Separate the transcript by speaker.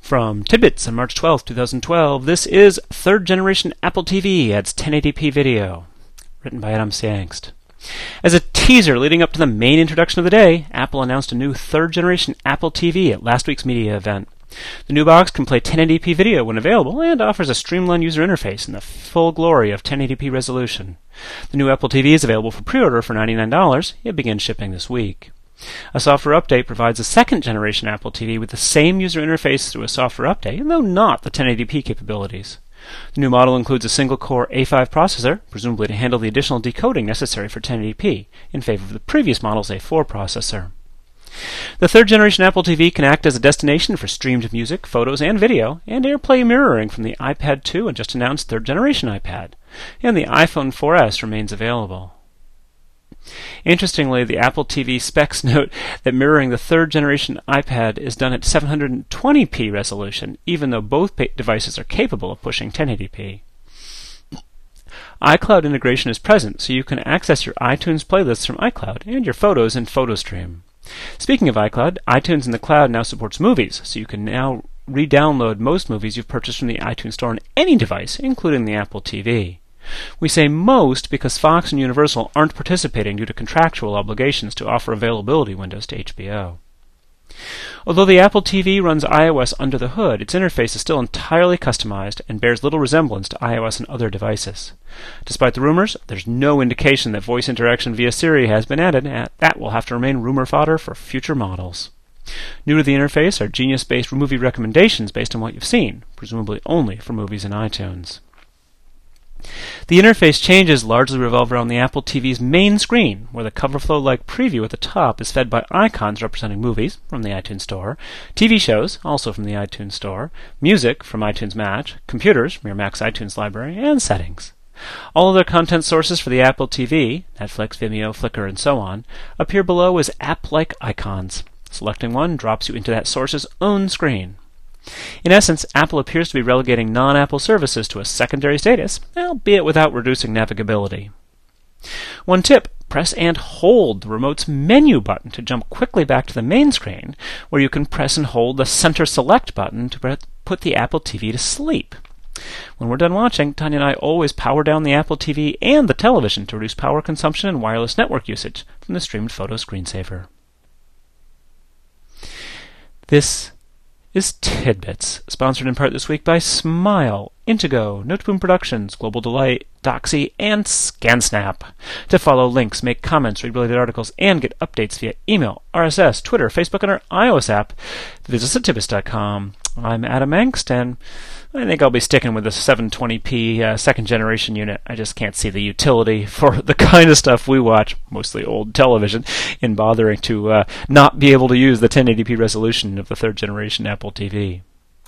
Speaker 1: From Tidbits on March 12, 2012, this is Third Generation Apple TV adds 1080p video, written by Adam Siangst. As a teaser leading up to the main introduction of the day, Apple announced a new third generation Apple TV at last week's media event. The new box can play 1080p video when available and offers a streamlined user interface in the full glory of 1080p resolution. The new Apple TV is available for pre-order for $99. It begins shipping this week. A software update provides a second generation Apple TV with the same user interface through a software update, though not the 1080p capabilities. The new model includes a single-core A5 processor, presumably to handle the additional decoding necessary for 1080p, in favor of the previous model's A4 processor. The third-generation Apple TV can act as a destination for streamed music, photos, and video, and AirPlay mirroring from the iPad 2 and just announced third-generation iPad. And the iPhone 4S remains available. Interestingly, the Apple TV specs note that mirroring the third-generation iPad is done at 720p resolution, even though both devices are capable of pushing 1080p. iCloud integration is present, so you can access your iTunes playlists from iCloud and your photos in PhotoStream. Speaking of iCloud, iTunes in the cloud now supports movies, so you can now re-download most movies you've purchased from the iTunes Store on any device, including the Apple TV. We say most because Fox and Universal aren't participating due to contractual obligations to offer availability windows to HBO. Although the Apple TV runs iOS under the hood, its interface is still entirely customized and bears little resemblance to iOS and other devices. Despite the rumors, there's no indication that voice interaction via Siri has been added, and that will have to remain rumor fodder for future models. New to the interface are Genius-based movie recommendations based on what you've seen, presumably only for movies in iTunes. The interface changes largely revolve around the Apple TV's main screen, where the CoverFlow-like preview at the top is fed by icons representing movies from the iTunes Store, TV shows, also from the iTunes Store, music from iTunes Match, computers from your Mac's iTunes library, and settings. All other content sources for the Apple TV, Netflix, Vimeo, Flickr, and so on, appear below as app-like icons. Selecting one drops you into that source's own screen. In essence, Apple appears to be relegating non-Apple services to a secondary status, albeit without reducing navigability. One tip, press and hold the remote's menu button to jump quickly back to the main screen, where you can press and hold the center select button to put the Apple TV to sleep. When we're done watching, Tanya and I always power down the Apple TV and the television to reduce power consumption and wireless network usage from the streamed photo screensaver. This is Tidbits, sponsored in part this week by Smile, Intego, Noteboom Productions, Global Delight, Doxy, and ScanSnap. To follow links, make comments, read related articles, and get updates via email, RSS, Twitter, Facebook, and our iOS app, visit us at Tidbits.com. I'm Adam Angst, and I think I'll be sticking with the 720p second-generation unit. I just can't see the utility for the kind of stuff we watch, mostly old television, in bothering to not be able to use the 1080p resolution of the third-generation Apple TV.